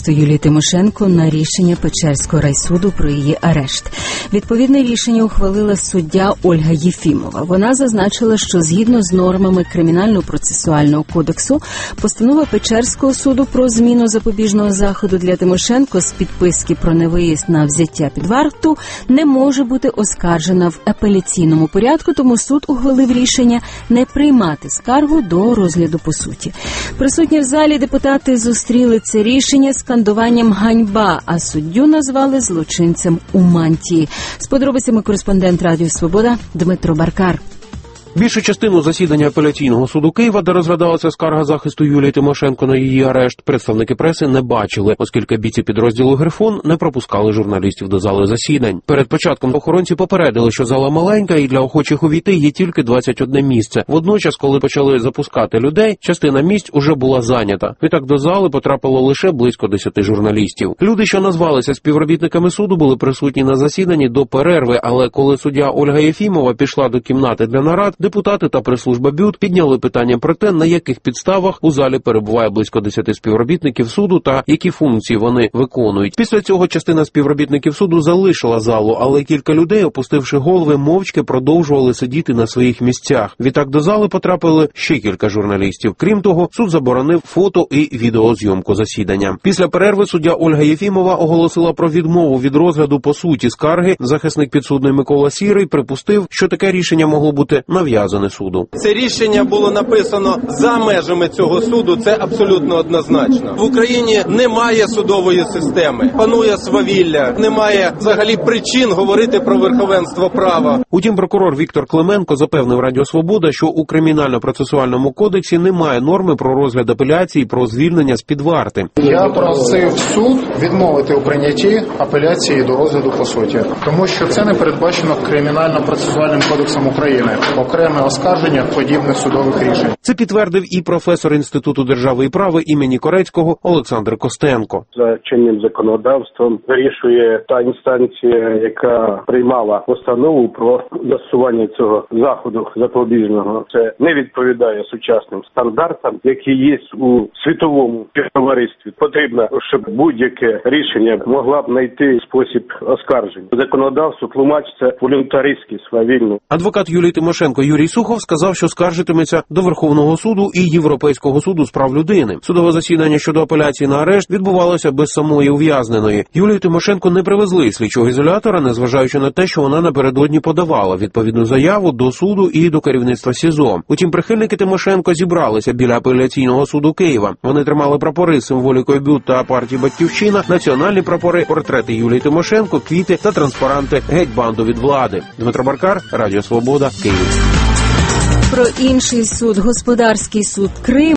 захисту Юлії Тимошенко на рішення Печерського райсуду про її арешт. Відповідне рішення ухвалила суддя Ольга Єфімова. Вона зазначила, що згідно з нормами Кримінально-процесуального кодексу, постанова Печерського суду про зміну запобіжного заходу для Тимошенко з підписки про невиїзд на взяття під варту не може бути оскаржена в апеляційному порядку, тому суд ухвалив рішення не приймати скаргу до розгляду по суті. Присутні в залі депутати зустріли це рішення скандуванням «Ганьба», а суддю назвали злочинцем у мантії. З подробицями кореспондент Радіо Свобода Дмитро Баркар. Більшу частину засідання апеляційного суду Києва, де розглядалася скарга захисту Юлії Тимошенко на її арешт, представники преси не бачили, оскільки бійці підрозділу «Грифон» не пропускали журналістів до зали засідань. Перед початком охоронці попередили, що зала маленька і для охочих увійти є тільки 21 місце. Водночас, коли почали запускати людей, частина місць уже була зайнята. Відтак до зали потрапило лише близько 10 журналістів. Люди, що назвалися співробітниками суду, були присутні на засіданні до перерви, але коли суддя Ольга Єфімова пішла до кімнати для нарад, депутати та прес-служба БЮТ підняли питання про те, на яких підставах у залі перебуває близько 10 співробітників суду та які функції вони виконують. Після цього частина співробітників суду залишила залу, але кілька людей, опустивши голови, мовчки продовжували сидіти на своїх місцях. Відтак до зали потрапили ще кілька журналістів. Крім того, суд заборонив фото і відеозйомку засідання. Після перерви суддя Ольга Єфімова оголосила про відмову від розгляду по суті скарги. Захисник підсудний Микола Сірий припустив, що таке рішення могло бути нав'язане суду. Це рішення було написано за межами цього суду, це абсолютно однозначно. В Україні немає судової системи, панує свавілля, немає взагалі причин говорити про верховенство права. Утім, прокурор Віктор Клименко запевнив Радіо Свобода, що у Кримінально-процесуальному кодексі немає норми про розгляд апеляції про звільнення з-під варти. Я просив суд відмовити у прийнятті апеляції до розгляду по суті, тому що це не передбачено Кримінально-процесуальним кодексом України. Окреме оскарження подібних судових рішень. Це підтвердив і професор Інституту держави і права імені Корецького Олександр Костенко. За чинним законодавством вирішує та інстанція, яка приймала постанову про застосування цього заходу запобіжного. Це не відповідає сучасним стандартам, які є у світовому товаристві. Потрібно, щоб будь-яке рішення могла б знайти спосіб оскарження. Законодавство тлумачиться волюнтаристськи, свавільно. Адвокат Юлії Тимошенко Юрій Сухов сказав, що скаржитиметься до Верховного суду і Європейського суду з прав людини. Судове засідання щодо апеляції на арешт відбувалося без самої ув'язненої. Юлію Тимошенко не привезли з слідчого ізолятора, незважаючи на те, що вона напередодні подавала відповідну заяву до суду і до керівництва СІЗО. Утім, прихильники Тимошенко зібралися біля апеляційного суду Києва. Вони тримали прапори з символікою БЮТ та партії «Батьківщина», національні прапори, портрети Юлії Тимошенко, квіти та транспаранти «Геть банду від влади». Дмитро Баркар, Радіо Свобода, Київ. Про інший суд, господарський суд Криму.